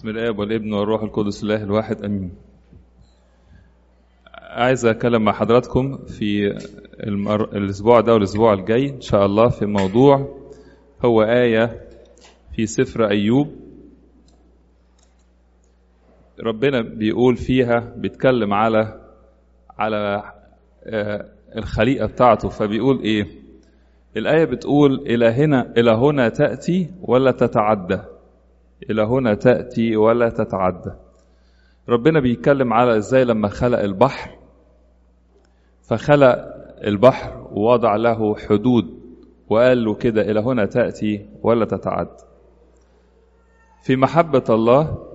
بسم الآب والابن والروح القدس الله الواحد أمين. عايز أتكلم مع حضراتكم في الأسبوع ده والأسبوع الجاي إن شاء الله في موضوع هو آية في سفر أيوب. ربنا بيقول فيها بيتكلم على الخليقة بتاعته، فبيقول إيه؟ الآية بتقول إلى هنا تأتي ولا تتعدى، إلى هنا تأتي ولا تتعدى. ربنا بيتكلم على إزاي لما خلق البحر، فخلق البحر ووضع له حدود وقال له كده إلى هنا تأتي ولا تتعدى. في محبة الله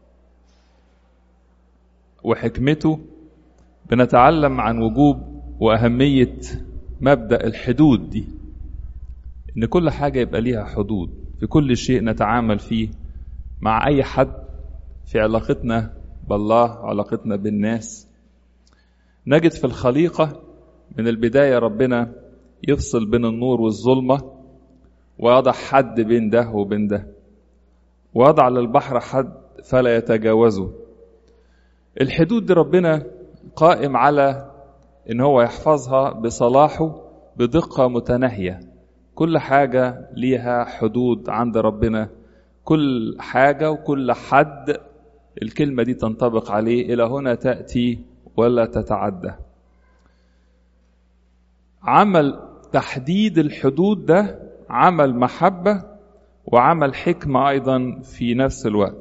وحكمته بنتعلم عن وجوب وأهمية مبدأ الحدود دي، إن كل حاجة يبقى ليها حدود في كل شيء نتعامل فيه مع أي حد، في علاقتنا بالله علاقتنا بالناس. نجد في الخليقة من البداية ربنا يفصل بين النور والظلمة ويضع حد بين ده وبين ده، ويضع للبحر حد فلا يتجاوزه. الحدود دي ربنا قائم على إن هو يحفظها بصلاحه بدقة متناهية. كل حاجة ليها حدود عند ربنا، كل حاجة وكل حد الكلمة دي تنطبق عليه، إلى هنا تأتي ولا تتعدى. عمل تحديد الحدود ده عمل محبة وعمل حكمة أيضا في نفس الوقت.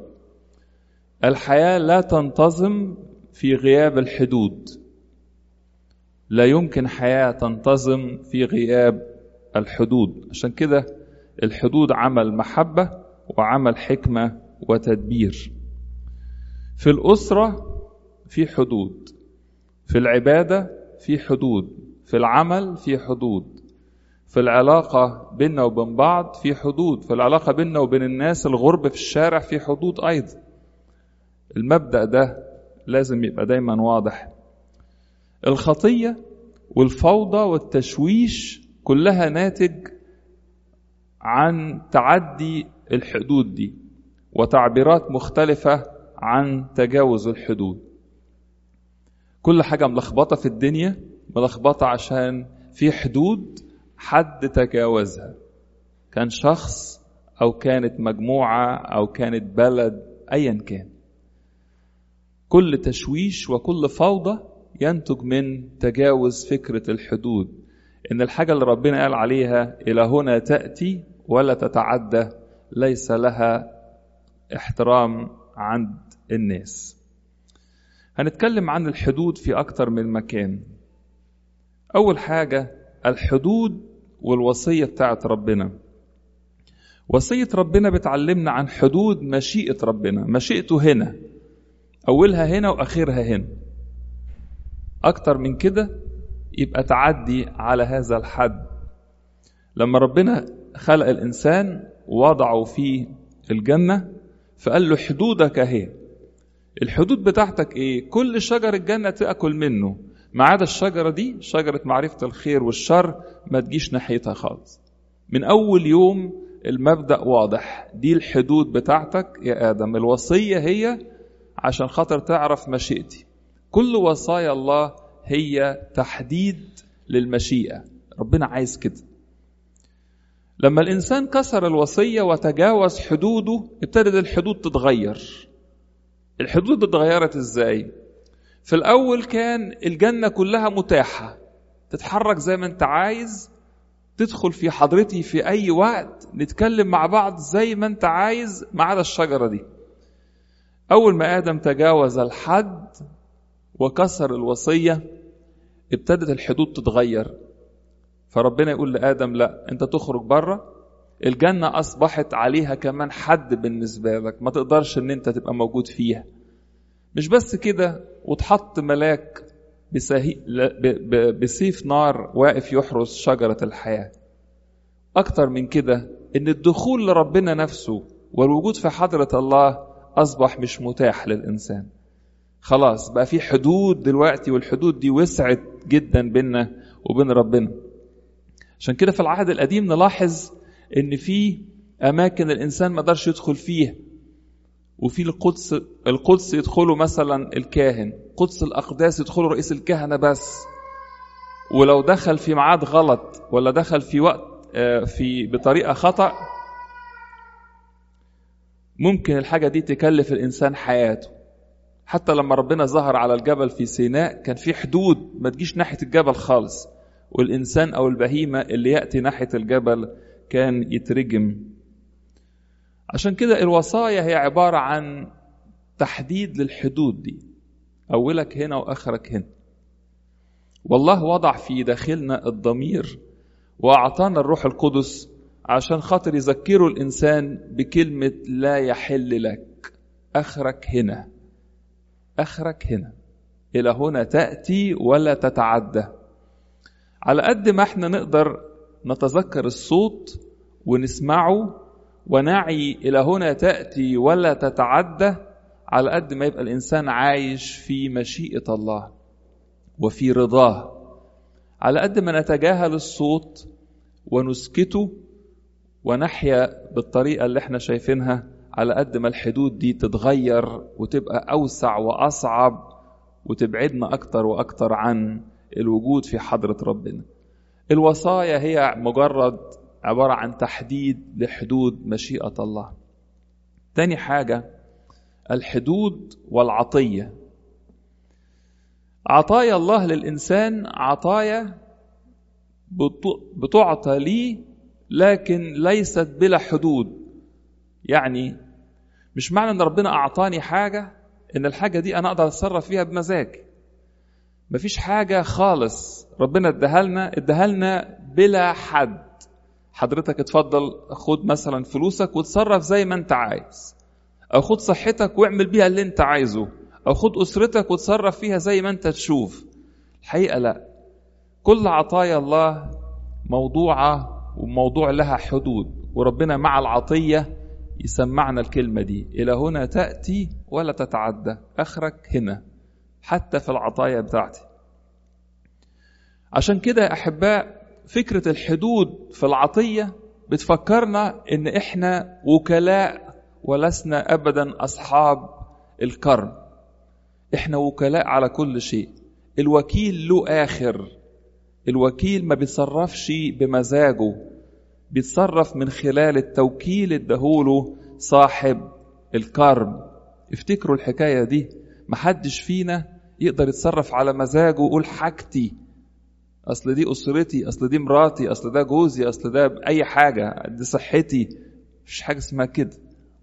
الحياة لا تنتظم في غياب الحدود، لا يمكن حياة تنتظم في غياب الحدود. عشان كده الحدود عمل محبة وعمل حكمة وتدبير. في الأسرة في حدود، في العبادة في حدود، في العمل في حدود، في العلاقة بيننا وبين بعض في حدود، في العلاقة بيننا وبين الناس الغرب في الشارع في حدود أيضا. المبدأ ده لازم يبقى دايما واضح. الخطية والفوضى والتشويش كلها ناتج عن تعدي الحدود دي وتعبيرات مختلفة عن تجاوز الحدود. كل حاجة ملخبطة في الدنيا ملخبطة عشان في حدود حد تجاوزها، كان شخص أو كانت مجموعة أو كانت بلد أيا كان. كل تشويش وكل فوضى ينتج من تجاوز فكرة الحدود، إن الحاجة اللي ربنا قال عليها إلى هنا تأتي ولا تتعدى ليس لها احترام عند الناس. هنتكلم عن الحدود في أكتر من مكان. أول حاجة الحدود والوصية بتاعت ربنا. وصية ربنا بتعلمنا عن حدود مشيئة ربنا، مشيئته هنا أولها هنا وآخرها هنا. أكتر من كده يبقى تعدي على هذا الحد. لما ربنا خلق الإنسان ووضعه في الجنة فقال له حدودك اهي. الحدود بتاعتك ايه؟ كل شجر الجنة تأكل منه ما عدا الشجرة دي، شجرة معرفة الخير والشر، ما تجيش ناحيتها خالص. من أول يوم المبدأ واضح، دي الحدود بتاعتك يا آدم. الوصية هي عشان خاطر تعرف مشيئتي. كل وصايا الله هي تحديد للمشيئة، ربنا عايز كده. لما الإنسان كسر الوصية وتجاوز حدوده ابتدت الحدود تتغير. الحدود اتغيرت ازاي؟ في الأول كان الجنة كلها متاحة، تتحرك زي ما انت عايز، تدخل في حضرتي في أي وقت، نتكلم مع بعض زي ما انت عايز ما عدا الشجرة دي. أول ما آدم تجاوز الحد وكسر الوصية ابتدت الحدود تتغير. فربنا يقول لآدم لا، انت تخرج بره الجنة، أصبحت عليها كمان حد بالنسبة لك، ما تقدرش ان انت تبقى موجود فيها. مش بس كده، وتحط ملاك بسيف نار واقف يحرس شجرة الحياة. أكتر من كده، ان الدخول لربنا نفسه والوجود في حضرة الله أصبح مش متاح للإنسان. خلاص بقى في حدود دلوقتي، والحدود دي وسعت جدا بيننا وبين ربنا. عشان كده في العهد القديم نلاحظ ان في اماكن الانسان ما قدرش يدخل فيها، وفي القدس يدخله مثلا الكاهن، قدس الأقداس يدخله رئيس الكهنة بس. ولو دخل في ميعاد غلط ولا دخل في وقت بطريقة خطأ، ممكن الحاجة دي تكلف الإنسان حياته. حتى لما ربنا ظهر على الجبل في سيناء كان في حدود، ما تجيش ناحية الجبل خالص، والإنسان أو البهيمة اللي يأتي ناحية الجبل كان يترجم. عشان كده الوصايا هي عبارة عن تحديد للحدود دي، أولك هنا وآخرك هنا. والله وضع في داخلنا الضمير وأعطانا الروح القدس عشان خاطر يذكروا الإنسان بكلمة لا يحل لك، آخرك هنا، آخرك هنا، إلى هنا تأتي ولا تتعدى. على قد ما احنا نقدر نتذكر الصوت ونسمعه ونعي إلى هنا تأتي ولا تتعدى، على قد ما يبقى الإنسان عايش في مشيئة الله وفي رضاه. على قد ما نتجاهل الصوت ونسكته ونحيا بالطريقة اللي احنا شايفينها، على قد ما الحدود دي تتغير وتبقى أوسع وأصعب وتبعدنا أكتر وأكتر عن الوجود في حضرة ربنا. الوصايا هي مجرد عبارة عن تحديد لحدود مشيئة الله. تاني حاجة الحدود والعطية. عطايا الله للإنسان عطايا بتعطى ليه، لكن ليست بلا حدود. يعني مش معنى ان ربنا اعطاني حاجة ان الحاجة دي انا اقدر اتصرف فيها بمزاج. مفيش حاجة خالص ربنا اداها لنا بلا حد. حضرتك اتفضل خد مثلا فلوسك وتصرف زي ما انت عايز، او خد صحتك واعمل بيها اللي انت عايزه، او خد اسرتك وتصرف فيها زي ما انت تشوف. الحقيقة لا، كل عطايا الله موضوعة وموضوع لها حدود، وربنا مع العطية يسمعنا الكلمة دي إلى هنا تأتي ولا تتعدى، آخرك هنا، حتى في العطايا بتاعتي. عشان كده يا أحباء فكرة الحدود في العطية بتفكرنا إن إحنا وكلاء ولسنا أبدا أصحاب الكرم. إحنا وكلاء على كل شيء. الوكيل له آخر. الوكيل ما بيتصرفش بمزاجه، بيتصرف من خلال التوكيل اداهوله صاحب الكرم. افتكروا الحكاية دي، محدش فينا يقدر يتصرف على مزاجه ويقول حاجتي، اصل دي اسرتي، اصل دي مراتي، اصل ده جوزي، اصل ده اي حاجة، دي صحتي. مفيش حاجة اسمها كده.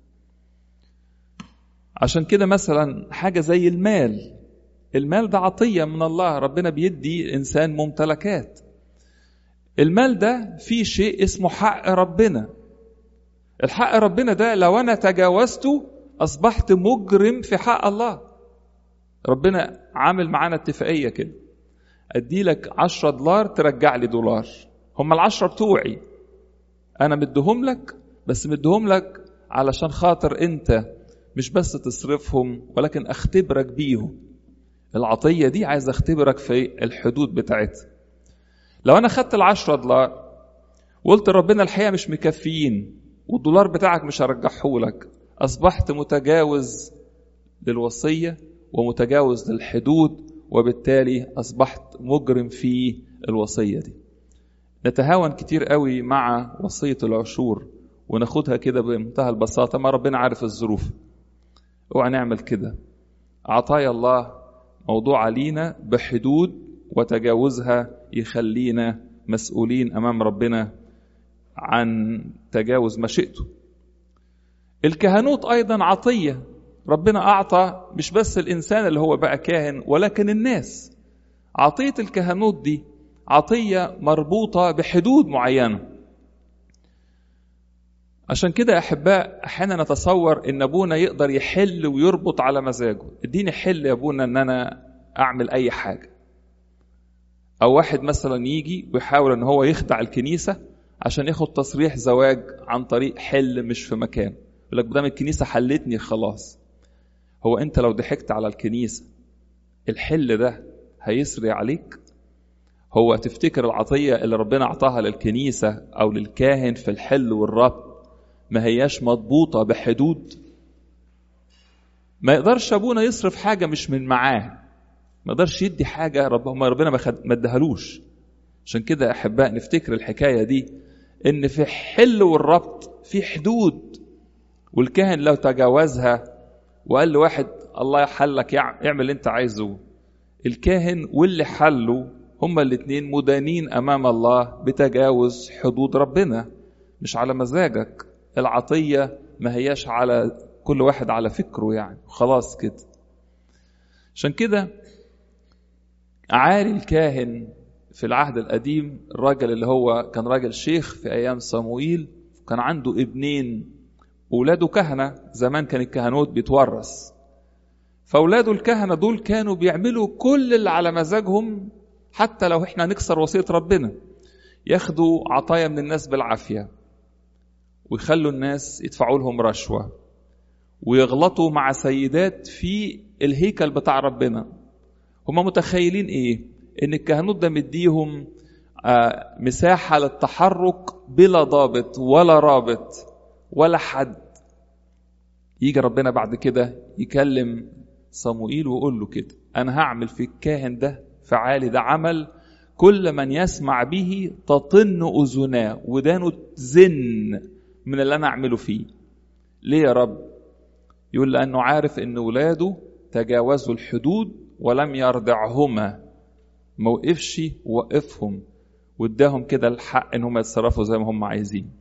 عشان كده مثلا حاجة زي المال ده عطية من الله. ربنا بيدي الإنسان ممتلكات. المال ده فيه شيء اسمه حق ربنا. الحق ربنا ده لو أنا تجاوزته أصبحت مجرم في حق الله. ربنا عامل معانا اتفاقية كده، أدي لك $10 ترجع لي $. هم 10 بتوعي أنا مدهم لك، بس مدهم لك علشان خاطر أنت مش بس تصرفهم ولكن أختبرك بيهم. العطية دي عايز أختبرك في الحدود بتاعتها. لو أنا خدت $10 وقلت ربنا الحقيقة مش مكفيين والدولار بتاعك مش هرجحه لك، أصبحت متجاوز للوصية ومتجاوز للحدود، وبالتالي أصبحت مجرم في الوصية دي. نتهاون كتير قوي مع وصية العشور وناخدها كده بمنتهى البساطة، ما ربنا عارف الظروف. اوعى نعمل كده. عطايا الله موضوع علينا بحدود، وتجاوزها يخلينا مسؤولين أمام ربنا عن تجاوز مشيئته. الكهنوت أيضا عطية. ربنا أعطى مش بس الإنسان اللي هو بقى كاهن، ولكن الناس. عطية الكهنوت دي عطية مربوطة بحدود معينة. عشان كده أحباء أحيانا نتصور إن أبونا يقدر يحل ويربط على مزاجه. اديني حل يا أبونا إن أنا أعمل أي حاجة. أو واحد مثلا يجي ويحاول إن هو يخدع الكنيسة عشان ياخد تصريح زواج عن طريق حل مش في مكان. يقول لك بدام الكنيسة حلتني خلاص. هو أنت لو ضحكت على الكنيسة الحل ده هيسري عليك؟ هو تفتكر العطية اللي ربنا أعطاها للكنيسة أو للكاهن في الحل والربط ما هياش مضبوطة بحدود؟ ما يقدرش ابونا يصرف حاجه مش من معاه، ما يقدرش يدي حاجه ربنا ما ادهالوش. عشان كده احباء نفتكر الحكايه دي، ان في حل والربط في حدود، والكاهن لو تجاوزها وقال لواحد الله يحلك اعمل اللي انت عايزه، الكاهن واللي حله هما الاثنين مدانين امام الله بتجاوز حدود ربنا، مش على مزاجك. العطيه ما هياش على كل واحد على فكره يعني، خلاص كده. عشان كده عالي الكاهن في العهد القديم، الراجل اللي هو كان راجل شيخ في ايام صموئيل، كان عنده ابنين اولاده كهنه، زمان كان الكهنوت بيتورث، فاولاده الكهنه دول كانوا بيعملوا كل اللي على مزاجهم، حتى لو احنا نكسر وصيه ربنا، ياخدوا عطايا من الناس بالعافيه، ويخلوا الناس يدفعوا لهم رشوه، ويغلطوا مع سيدات في الهيكل بتاع ربنا. هم متخيلين ايه؟ ان الكهنوت ده مديهم مساحه للتحرك بلا ضابط ولا رابط ولا حد. يجي ربنا بعد كده يكلم صموئيل ويقول له كده، انا هعمل في الكاهن ده فعالي ده عمل كل من يسمع به تطن اذناه، ودانه تزن من اللي انا اعمله فيه. ليه يا رب؟ يقول لانه عارف ان ولاده تجاوزوا الحدود ولم يرضعهما، ما وقفش ووقفهم واداهم كده الحق ان هم يتصرفوا زي ما هم عايزين.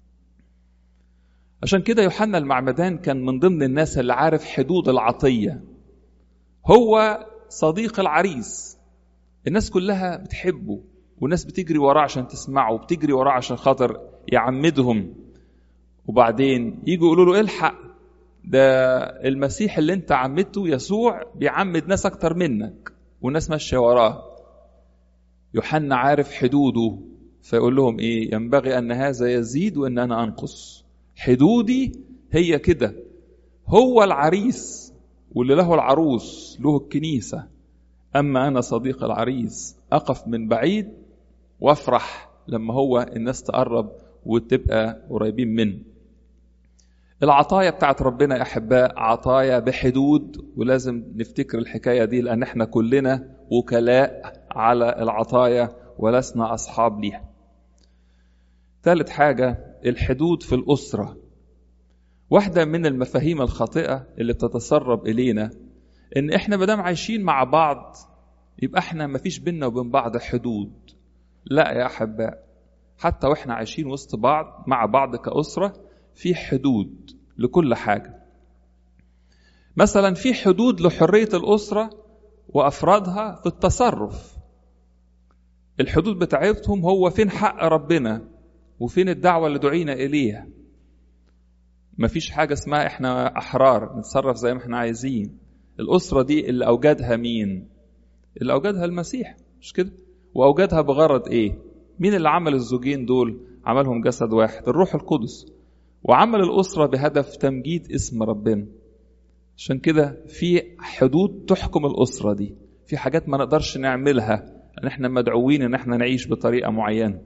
عشان كده يوحنا المعمدان كان من ضمن الناس اللي عارف حدود العطية، هو صديق العريس، الناس كلها بتحبه، والناس بتجري وراه عشان تسمعه، وبتجري وراه عشان خاطر يعمدهم، وبعدين يجوا يقولوا له الحق، ده المسيح اللي انت عمدته يسوع بيعمد ناس اكتر منك، والناس ماشيه وراه. يوحنا عارف حدوده، فيقول لهم ايه؟ ينبغي ان هذا يزيد وان انا انقص. حدودي هي كده، هو العريس واللي له العروس له الكنيسة، أما أنا صديق العريس أقف من بعيد وافرح لما هو الناس تقرب وتبقى قريبين منه. العطايا بتاعت ربنا يا أحباء عطايا بحدود، ولازم نفتكر الحكاية دي، لأن احنا كلنا وكلاء على العطايا ولسنا أصحاب ليها. ثالث حاجة، الحدود في الأسرة. واحدة من المفاهيم الخاطئة اللي بتتسرب إلينا إن إحنا مدام عايشين مع بعض يبقى إحنا مفيش بيننا وبين بعض حدود. لا يا أحباء، حتى وإحنا عايشين وسط بعض مع بعض كأسرة في حدود لكل حاجة. مثلا في حدود لحرية الأسرة وأفرادها في التصرف. الحدود بتاعتهم هو فين حق ربنا وفين الدعوة اللي دعينا إليها. مفيش حاجة اسمها احنا أحرار نتصرف زي ما احنا عايزين. الأسرة دي اللي أوجدها مين؟ اللي أوجدها المسيح، مش كده؟ وأوجدها بغرض إيه؟ مين اللي عمل الزوجين دول؟ عملهم جسد واحد، الروح القدس. وعمل الأسرة بهدف تمجيد اسم ربنا. عشان كده في حدود تحكم الأسرة دي، في حاجات ما نقدرش نعملها لأن احنا مدعوين ان احنا نعيش بطريقة معينة.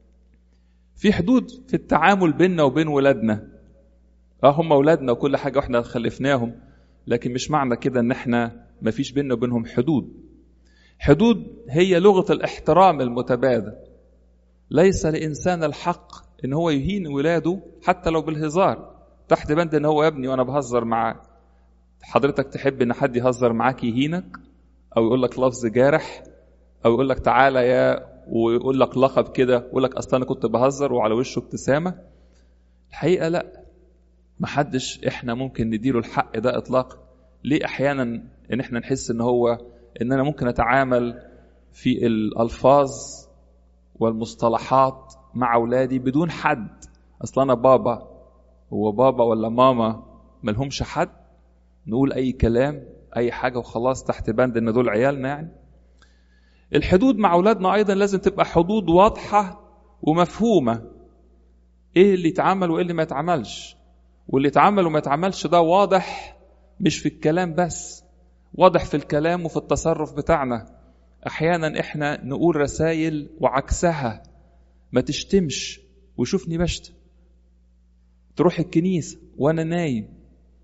في حدود في التعامل بيننا وبين ولادنا. هم أولادنا وكل حاجة واحنا خلفناهم، لكن مش معنى كده ان احنا ما فيش بيننا وبينهم حدود. حدود هي لغة الاحترام المتبادل. ليس لإنسان الحق ان هو يهين ولاده حتى لو بالهزار، تحت بند ان هو ابني وانا بهزر معاه. حضرتك تحب ان حد يهزر معاك يهينك، او يقول لك لفظ جارح، او يقول لك تعالى يا، ويقول لك لقب كده، ويقول لك اصلا انا كنت بهزر وعلى وشه ابتسامة؟ الحقيقة لا، محدش احنا ممكن نديله الحق ده اطلاقا. ليه احيانا ان احنا نحس ان هو ان انا ممكن اتعامل في الالفاظ والمصطلحات مع اولادي بدون حد؟ اصلا انا بابا، هو بابا ولا ماما ملهمش حد، نقول اي كلام اي حاجة وخلاص تحت بند ان دول عيالنا يعني. الحدود مع اولادنا ايضا لازم تبقى حدود واضحة ومفهومة، ايه اللي يتعمل وايه اللي ما يتعملش. واللي يتعمل وما يتعملش ده واضح، مش في الكلام بس، واضح في الكلام وفي التصرف بتاعنا. احيانا احنا نقول رسائل وعكسها، ما تشتمش وشوفني بشتم، تروح الكنيسة وانا نايم،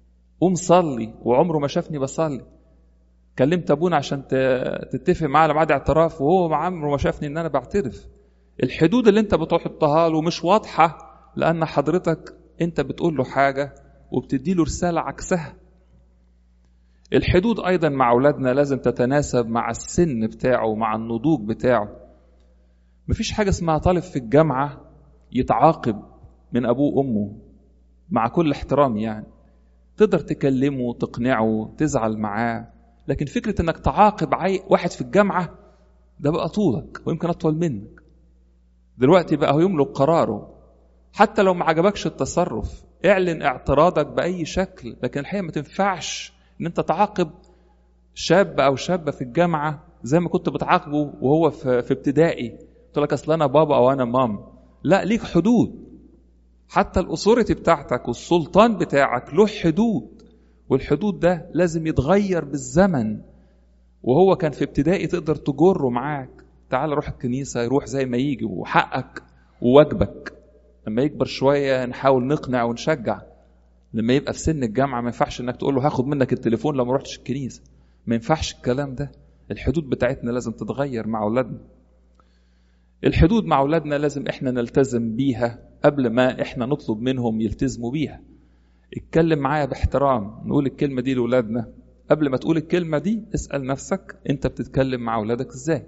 قوم صلي، وعمره ما شافني بصلي. كلمت ابونا عشان تتفق معاه على ميعاد اعتراف، وهو عمره ما شافني ان انا بعترف. الحدود اللي انت بتحطها له مش واضحة، لان حضرتك انت بتقول له حاجة وبتدي له رسالة عكسها. الحدود ايضا مع اولادنا لازم تتناسب مع السن بتاعه ومع النضوج بتاعه. مفيش حاجة اسمها طالب في الجامعة يتعاقب من ابوه وامه، مع كل احترام يعني. تقدر تكلمه، تقنعه، تزعل معاه، لكن فكرة انك تعاقب واحد في الجامعة ده بقى طولك ويمكن اطول منك. دلوقتي بقى هو يملك قراره، حتى لو ما عجبكش التصرف اعلن اعتراضك بأي شكل، لكن الحقيقة ما تنفعش ان انت تعاقب شاب او شابة في الجامعة زي ما كنت بتعاقبه وهو في ابتدائي. تقول لك اصل انا بابا او انا مام. لا، ليك حدود. حتى الأثوريتي بتاعتك والسلطان بتاعك له حدود، والحدود ده لازم يتغير بالزمن. وهو كان في ابتدائي تقدر تجره معاك، تعال روح الكنيسة، يروح زي ما يجي، وحقك وواجبك. لما يكبر شوية نحاول نقنع ونشجع. لما يبقى في سن الجامعة ما ينفعش انك تقول له هاخد منك التليفون لو ما روحتش الكنيسة. ما ينفعش الكلام ده. الحدود بتاعتنا لازم تتغير مع أولادنا. الحدود مع أولادنا لازم احنا نلتزم بيها قبل ما احنا نطلب منهم يلتزموا بيها. اتكلم معايا باحترام. نقول الكلمة دي لأولادنا. قبل ما تقول الكلمة دي اسأل نفسك انت بتتكلم مع أولادك ازاي.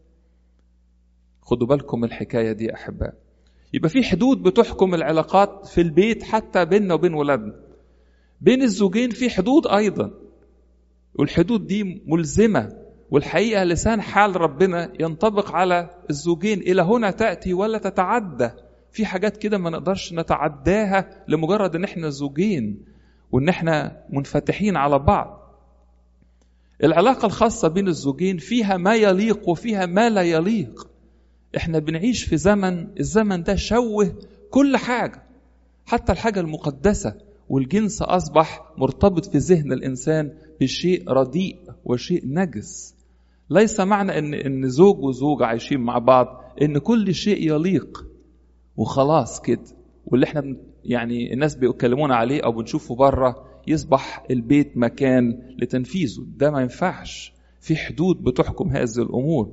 خدوا بالكم الحكاية دي يا أحباء. يبقى في حدود بتحكم العلاقات في البيت، حتى بيننا وبين ولادنا. بين الزوجين في حدود أيضا، والحدود دي ملزمة. والحقيقة لسان حال ربنا ينطبق على الزوجين. إلى هنا تأتي ولا تتعدى. في حاجات كده ما نقدرش نتعداها لمجرد ان احنا زوجين وان احنا منفتحين على بعض. العلاقة الخاصة بين الزوجين فيها ما يليق وفيها ما لا يليق. احنا بنعيش في الزمن ده شوه كل حاجة، حتى الحاجة المقدسة. والجنس أصبح مرتبط في ذهن الإنسان بشيء رديء وشيء نجس. ليس معنى ان زوج وزوجة عايشين مع بعض ان كل شيء يليق وخلاص كده، واللي احنا يعني الناس بيكلمونا عليه او بنشوفه بره يصبح البيت مكان لتنفيذه. ده ما ينفعش. في حدود بتحكم هذه الامور.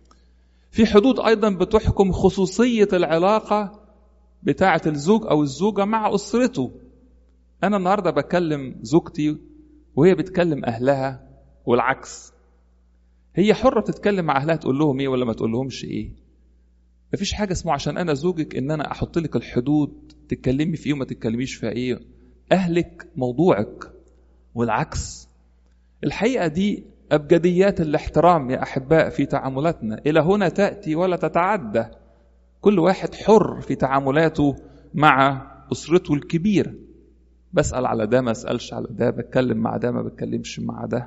في حدود ايضا بتحكم خصوصية العلاقة بتاعة الزوج او الزوجة مع اسرته. انا النهاردة بكلم زوجتي وهي بتكلم اهلها والعكس. هي حرة تتكلم مع اهلها تقول لهم ايه ولا ما تقول لهمش ايه. مفيش حاجة اسمه عشان أنا زوجك إن أنا أحط لك الحدود تتكلمي فيه وما تتكلميش فيها إيه. أهلك موضوعك والعكس. الحقيقة دي أبجديات الاحترام يا أحباء في تعاملاتنا. إلى هنا تأتي ولا تتعدى. كل واحد حر في تعاملاته مع أسرته الكبيرة. بسأل على ده ما أسألش على ده، بتكلم مع ده ما بتكلمش مع ده.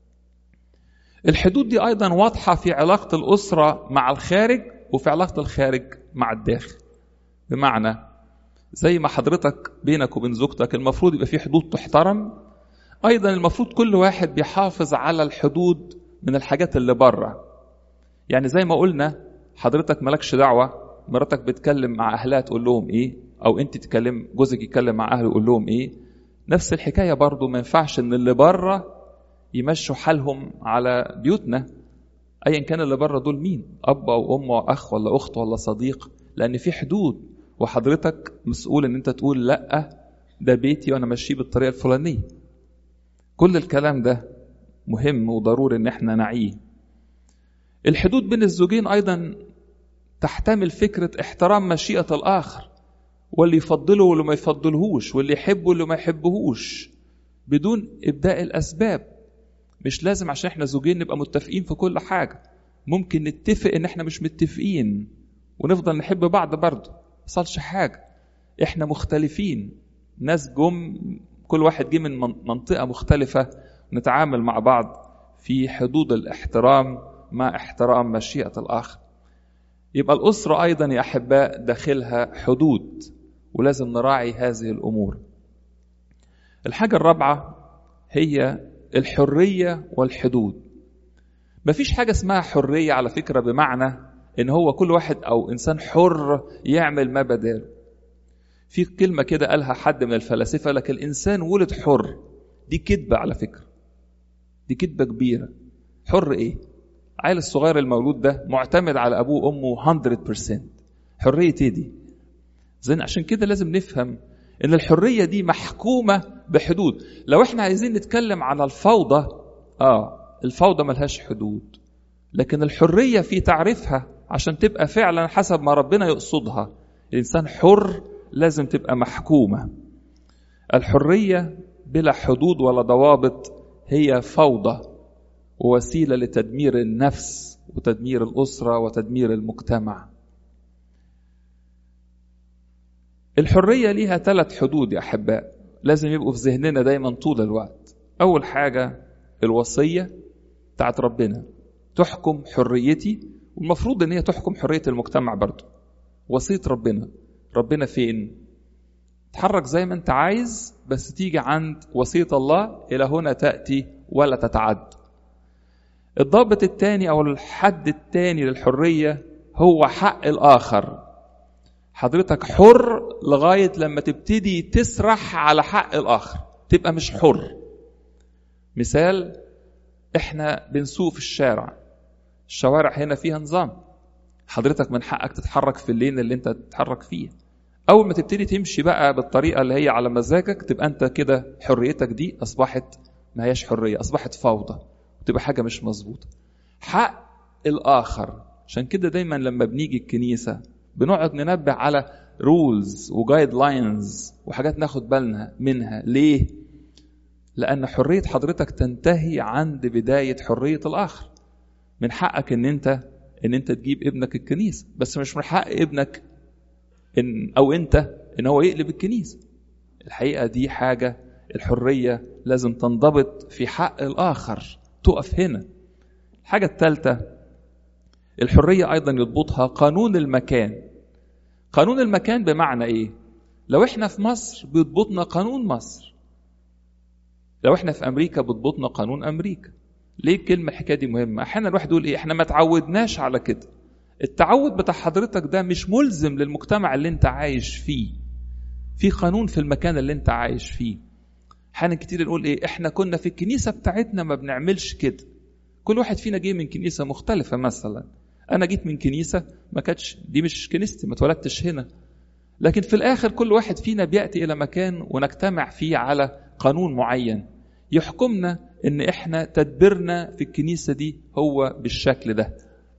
الحدود دي أيضا واضحة في علاقة الأسرة مع الخارج وفي علاقة الخارج مع الداخل. بمعنى زي ما حضرتك بينك وبين زوجتك المفروض يبقى في حدود تحترم، أيضا المفروض كل واحد بيحافظ على الحدود من الحاجات اللي بره. يعني زي ما قلنا حضرتك مالكش دعوة مراتك بتكلم مع أهلها تقول لهم إيه، أو أنت تكلم جوزك يتكلم مع أهله يقول لهم إيه. نفس الحكاية برضو ما ينفعش إن اللي بره يمشوا حالهم على بيوتنا، أيا كان اللي بره دول مين، أب أو أم وأخ ولا أخت ولا صديق. لأن في حدود وحضرتك مسؤول إن أنت تقول لأ ده بيتي وأنا ماشيه بالطريقة الفلانية. كل الكلام ده مهم وضروري إن احنا نعيه. الحدود بين الزوجين أيضا تحتمل فكرة احترام مشيئة الآخر، واللي يفضله واللي ما يفضلهوش، واللي يحبه واللي ما يحبهوش، بدون إبداء الأسباب. مش لازم عشان احنا زوجين نبقى متفقين في كل حاجة. ممكن نتفق ان احنا مش متفقين ونفضل نحب بعض برضه، مصالش حاجة. احنا مختلفين، ناس كل واحد جه من منطقة مختلفة، نتعامل مع بعض في حدود الاحترام مع احترام مشيئة الآخر. يبقى الأسرة أيضا يا أحباء داخلها حدود، ولازم نراعي هذه الأمور. الحاجة الرابعة هي الحرية والحدود. مفيش حاجة اسمها حرية على فكرة بمعنى إن هو كل واحد أو إنسان حر يعمل ما بداله. في كلمة كده قالها حد من الفلاسفة، لك الإنسان ولد حر. دي كذبة على فكرة، دي كذبة كبيرة. حر ايه؟ عيل الصغير المولود ده معتمد على ابوه وامه 100%. حرية ايه دي؟ زين عشان كده لازم نفهم ان الحرية دي محكومة بحدود. لو احنا عايزين نتكلم على الفوضى، الفوضى ملهاش حدود، لكن الحرية في تعريفها عشان تبقى فعلا حسب ما ربنا يقصدها، الإنسان حر لازم تبقى محكومة. الحرية بلا حدود ولا ضوابط هي فوضى ووسيلة لتدمير النفس وتدمير الأسرة وتدمير المجتمع. الحرية ليها 3 حدود يا أحباء، لازم يبقوا في ذهننا دايما طول الوقت. أول حاجة الوصية بتاعت ربنا تحكم حريتي، والمفروض ان هي تحكم حرية المجتمع برضو. وصية ربنا فين؟ تحرك زي ما انت عايز، بس تيجي عند وصية الله إلى هنا تأتي ولا تتعد. الضابط الثاني أو الحد الثاني للحرية هو حق الآخر. حضرتك حر لغاية لما تبتدي تسرح على حق الآخر تبقى مش حر. مثال، احنا بنسوق في الشوارع هنا فيها نظام، حضرتك من حقك تتحرك في اللين اللي انت تتحرك فيه. اول ما تبتدي تمشي بقى بالطريقة اللي هي على مزاجك، تبقى انت كده حريتك دي اصبحت ما هيش حرية، اصبحت فوضى، وتبقى حاجة مش مظبوطة. حق الاخر، عشان كده دايما لما بنيجي الكنيسة بنقعد ننبه على رولز وجايد لاينز وحاجات ناخد بالنا منها. ليه؟ لأن حرية حضرتك تنتهي عند بداية حرية الآخر. من حقك إن أنت تجيب ابنك الكنيسة، بس مش من حق ابنك إن هو يقلب الكنيسة. الحقيقة دي حاجة، الحرية لازم تنضبط في حق الآخر، تقف هنا. الحاجة الثالثة، الحرية أيضا يضبطها قانون المكان. قانون المكان بمعنى إيه؟ لو إحنا في مصر بيضبطنا قانون مصر، لو احنا في امريكا بتضبطنا قانون امريكا. ليه الحكايه دي مهمه؟ احيانا الواحد يقول ايه، احنا ما تعودناش على كده. التعود بتاع حضرتك ده مش ملزم للمجتمع اللي انت عايش فيه، في قانون في المكان اللي انت عايش فيه. احيانا كتير نقول ايه، احنا كنا في الكنيسه بتاعتنا ما بنعملش كده. كل واحد فينا جه من كنيسه مختلفه. مثلا انا جيت من كنيسه ما كانتش دي مش كنيستي، ما اتولدتش هنا، لكن في الاخر كل واحد فينا بياتي الى مكان ونجتمع فيه على قانون معين يحكمنا ان احنا تدبيرنا في الكنيسة دي هو بالشكل ده،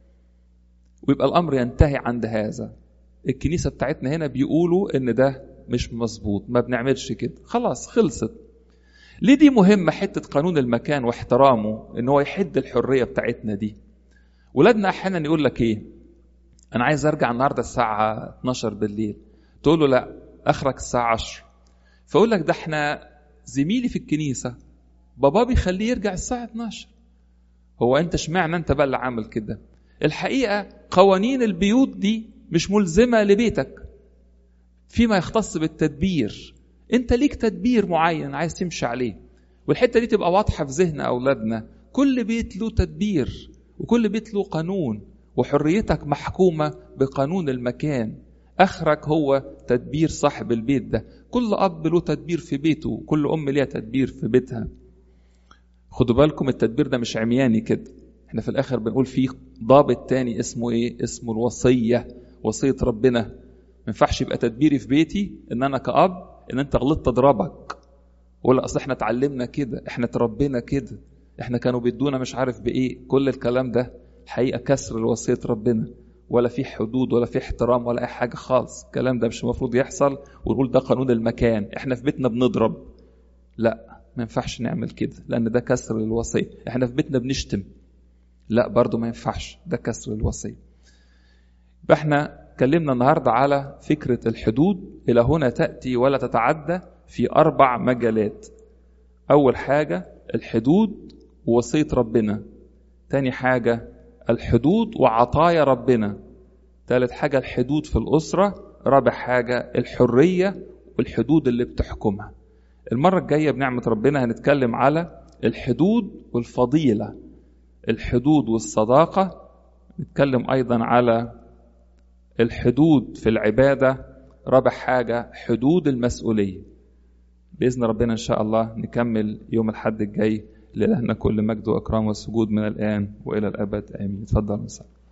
ويبقى الامر ينتهي عند هذا. الكنيسة بتاعتنا هنا بيقولوا ان ده مش مظبوط، ما بنعملش كده، خلاص خلصت. ليه دي مهمة حتة قانون المكان واحترامه، ان هو يحد الحرية بتاعتنا دي. ولادنا احيانا يقول لك ايه، انا عايز ارجع النهاردة الساعة 12 بالليل، تقول له لا اخرك الساعة 10. فاقول لك ده احنا زميلي في الكنيسة بابا بيخليه يرجع الساعة 12. هو انت اشمعنى انت بقى اللي عامل كده؟ الحقيقة قوانين البيوت دي مش ملزمة لبيتك فيما يختص بالتدبير. انت ليك تدبير معين عايز تمشي عليه، والحتة دي تبقى واضحة في ذهن أولادنا. كل بيت له تدبير وكل بيت له قانون، وحريتك محكومة بقانون المكان. اخرك هو تدبير صاحب البيت ده. كل اب له تدبير في بيته، وكل ام ليها تدبير في بيتها. خدوا بالكم التدبير ده مش عمياني كده، احنا في الاخر بنقول فيه ضابط تاني اسمه ايه؟ اسمه الوصية، وصية ربنا. ما ينفعش يبقى تدبيري في بيتي ان انا كأب ان انت غلطت اضربك، ولا اصل احنا اتعلمنا كده، احنا تربينا كده، احنا كانوا بيدونا مش عارف بايه. كل الكلام ده الحقيقة كسر الوصية ربنا، ولا في حدود ولا في احترام ولا اي حاجة خالص. الكلام ده مش المفروض يحصل. ونقول ده قانون المكان، احنا في بيتنا بنضرب، لا ما ينفعش نعمل كده لان ده كسر الوصية. احنا في بيتنا بنشتم، لا برضو ما ينفعش، ده كسر الوصية. فاحنا اتكلمنا النهاردة على فكرة الحدود، الى هنا تأتي ولا تتعدى، في 4 مجالات. اول حاجة الحدود ووصية ربنا، تاني حاجة الحدود وعطايا ربنا، ثالث حاجة الحدود في الأسرة، رابع حاجة الحرية والحدود اللي بتحكمها. المرة الجاية بنعمة ربنا هنتكلم على الحدود والفضيلة، الحدود والصداقة. نتكلم أيضا على الحدود في العبادة، رابع حاجة حدود المسؤولية. بإذن ربنا إن شاء الله نكمل يوم الحد الجاي. لإلهنا كل مجد وإكرام وسجود من الآن وإلى الأبد آمين. اتفضل مساء.